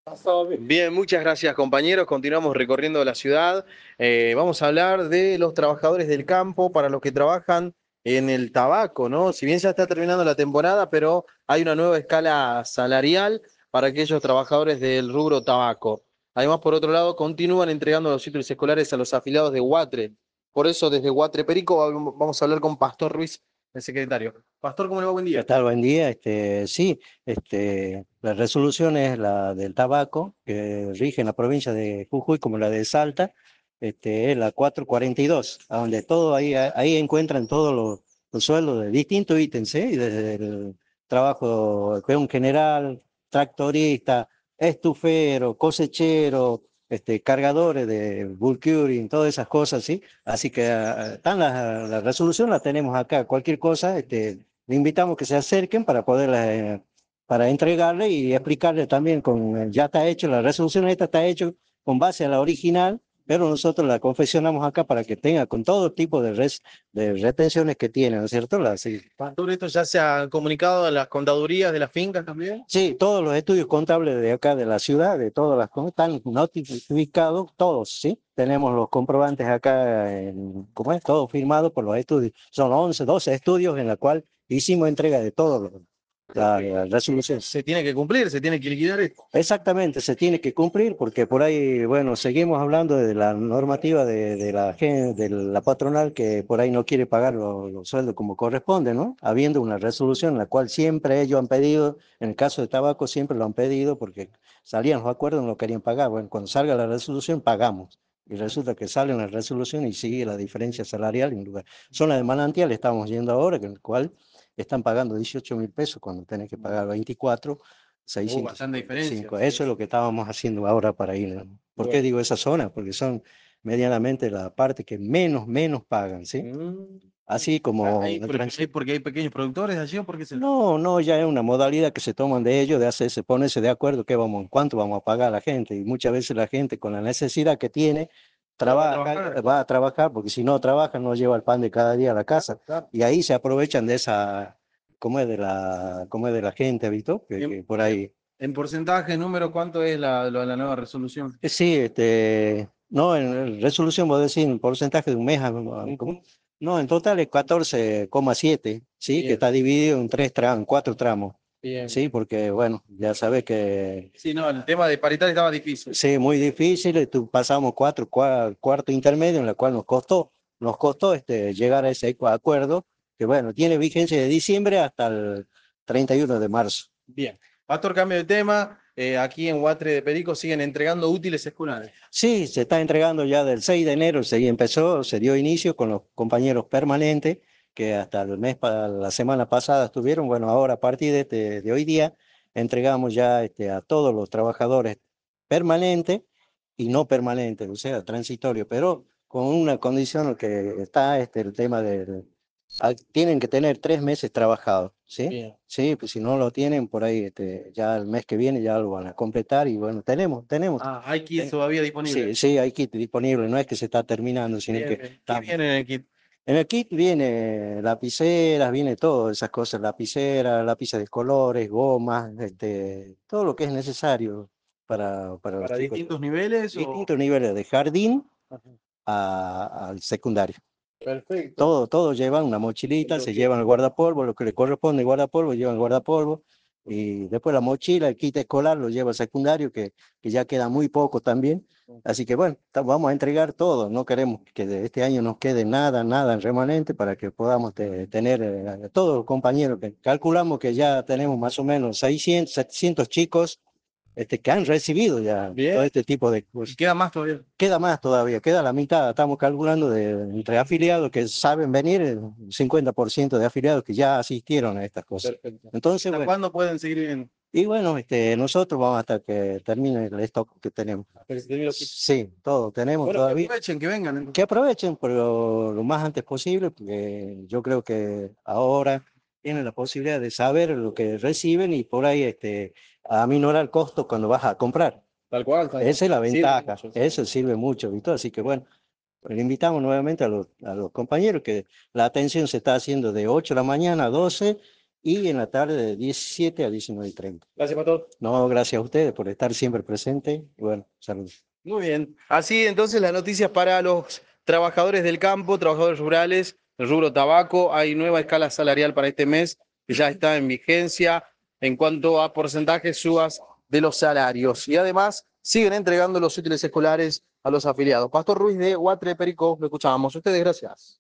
Bien, muchas gracias compañeros. Continuamos recorriendo la ciudad. Vamos a hablar de los trabajadores del campo, para los que trabajan en el tabaco, ¿no? Si bien ya está terminando la temporada, pero hay una nueva escala salarial para aquellos trabajadores del rubro tabaco. Además, por otro lado, continúan entregando los títulos escolares a los afiliados de Huatre. Por eso, desde Huatre Perico, vamos a hablar con Pastor Ruiz, el secretario. Pastor, ¿cómo le va? Buen ¿Qué día. tal? Buen día. Sí, la resolución es la del tabaco, que rige en la provincia de Jujuy como la de Salta, es la 442, a donde todo ahí encuentran todos los sueldos de distintos ítems, ¿sí? Desde el trabajo de peón general, tractorista, estufero, cosechero, cargadores de bulk urine, todas esas cosas, ¿sí? Así que están la resolución la tenemos acá. Cualquier cosa, le invitamos que se acerquen para para entregarle y explicarle también ya está hecho, la resolución esta está hecho con base a la original, pero nosotros la confeccionamos acá para que tenga con todo tipo de retenciones que tiene, ¿no es cierto? Sí, Pastor, ¿esto ya se ha comunicado a las contadurías de las fincas también? sí, todos los estudios contables de acá de la ciudad, de todas las cosas, están notificados, todos, ¿sí? Tenemos los comprobantes acá, ¿cómo es? Todo firmado por los estudios. Son 11 12 estudios en la cual hicimos entrega de todos la resolución. Se tiene que cumplir, se tiene que liquidar esto. Exactamente, se tiene que cumplir porque por ahí, bueno, seguimos hablando de la normativa de la patronal que por ahí no quiere pagar los sueldos como corresponde, ¿no? Habiendo una resolución en la cual siempre ellos han pedido, en el caso de tabaco siempre lo han pedido porque salían los acuerdos, no lo querían pagar. Bueno, cuando salga la resolución pagamos. Y resulta que sale una resolución y sigue la diferencia salarial en lugar. Zona de manantial estamos yendo ahora, en el cual están pagando 18.000 pesos cuando tenés que pagar 24. Bastante diferencia. 655. Sí, Eso es sí. lo que estábamos haciendo ahora para ir, ¿no? ¿Por qué digo esa zona? Porque son medianamente la parte que menos pagan, ¿sí? Mm. Así como Ahí el porque hay pequeños productores allí o porque se... No, no, ya es una modalidad que se toman de ellos, de hacerse, ponerse de acuerdo cuánto vamos a pagar a la gente. Y muchas veces la gente con la necesidad que tiene, Pero va a trabaja, trabajar. va a trabajar, porque si no trabaja, no lleva el pan de cada día a la casa. Claro. Y ahí se aprovechan de esa, cómo es de la gente, ¿visto? Que En, por ahí. en porcentaje, número, ¿cuánto es la nueva resolución? Sí, no, en resolución vos decís en porcentaje de un mes, ¿cómo? Ujú. No, en total es 14,7, ¿sí? Que Bien, está dividido en en 4 tramos, bien. ¿sí? Porque, bueno, ya sabes que Sí, no, el tema de paritaria estaba difícil. sí, muy difícil, pasamos cuarto intermedio en la cual nos costó llegar a ese acuerdo, que bueno, tiene vigencia de diciembre hasta el 31 de marzo. Bien. Pastor, cambio de tema. Aquí en Huatre de Perico siguen entregando útiles escolares. Sí, se está entregando ya del 6 de enero, se dio inicio con los compañeros permanentes que hasta la semana pasada estuvieron. Bueno, ahora a partir de hoy día entregamos ya a todos los trabajadores permanentes y no permanentes, o sea, transitorios, pero con una condición que está el tema tienen que tener 3 meses trabajados, ¿sí? Bien. Sí, pues si no lo tienen por ahí, ya el mes que viene ya lo van a completar y bueno, tenemos. Ah, hay kits todavía Sí, disponibles. sí, hay kit disponible, no es que se está terminando, sino Bien, que bien. ¿Qué está. viene en el kit? En el kit viene lapiceras, viene todas esas cosas, lapiceras, lápices de colores, gomas, todo lo que es necesario para los ¿Para chicos. distintos niveles o...? Distintos niveles de jardín Ajá. al secundario. Perfecto. Todos llevan una mochilita, se llevan el guardapolvo, lo que le corresponde el guardapolvo, llevan el guardapolvo. Y después la mochila, el kit escolar lo lleva el secundario, que ya queda muy poco también. Así que bueno, vamos a entregar todo. No queremos que de este año nos quede nada en remanente para que podamos tener a todos los compañeros, que calculamos que ya tenemos más o menos 600, 700 chicos que han recibido ya todo Bien. este tipo de Y cosas. queda más todavía. Queda más todavía, queda la mitad. Estamos calculando entre afiliados que saben venir, el 50% de afiliados que ya asistieron a estas cosas. Perfecto. Entonces, ¿Hasta bueno, cuándo pueden seguir viendo? y bueno, nosotros vamos hasta que termine el stock que tenemos. Hasta que se termine los kits. Sí, todo tenemos Bueno, que todavía. aprovechen, que vengan, Que entonces. aprovechen pero lo más antes posible, porque yo creo que ahora tienen la posibilidad de saber lo que reciben y por ahí aminorar el costo cuando vas a comprar. Tal cual, tal cual. Esa es la Sirve ventaja, mucho, sí. eso sirve mucho, ¿viste? Así que bueno. Le invitamos nuevamente a los compañeros que la atención se está haciendo de 8 de la mañana a 12 y en la tarde de 17 a 19:30. Gracias, Pastor. No, gracias a ustedes por estar siempre presentes. Y bueno, saludos. Muy bien. Así entonces las noticias para los trabajadores del campo, trabajadores rurales, el rubro tabaco. Hay nueva escala salarial para este mes que ya está en vigencia en cuanto a porcentajes subas de los salarios. Y además siguen entregando los útiles escolares a los afiliados. Pastor Ruiz de Huatre Perico, lo escuchábamos. Ustedes, gracias.